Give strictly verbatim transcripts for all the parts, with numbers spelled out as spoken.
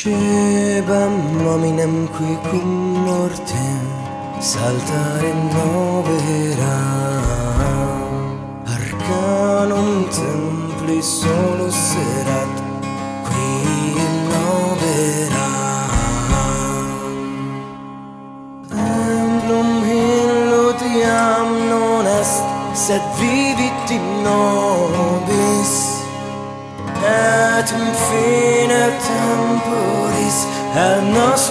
Sheba mominem qui cum mortem saltare novera arcanum templi solus erat qui novera emblem illutiam non est sed vivit in nobis et in fine temporis et nos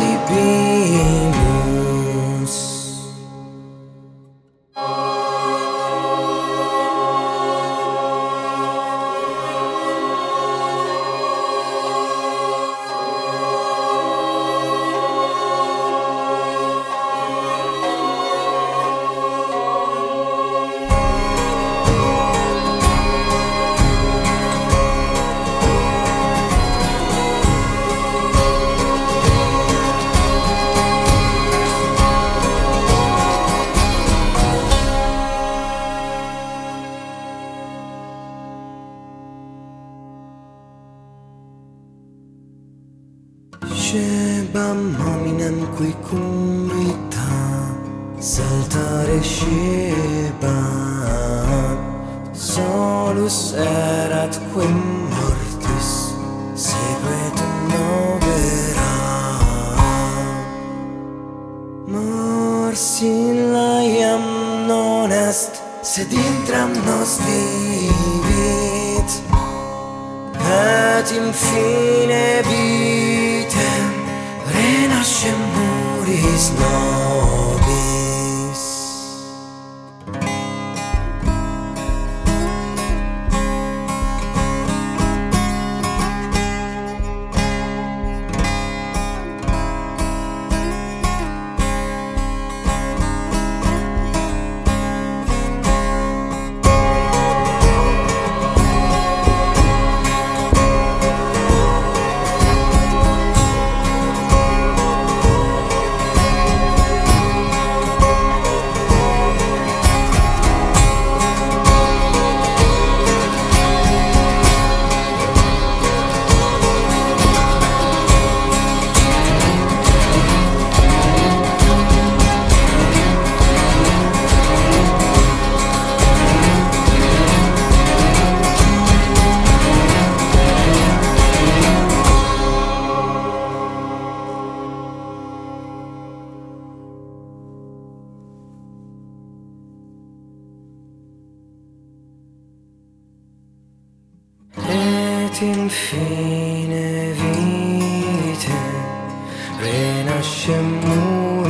redibimus. Shebam hominem qui cum vita saltare Shebam solus erat quim mortis sequetum novera mors in laiam non est sed intram nos vivit et in fine vitem renascemuris nobis. Et in fine vitem renascemuris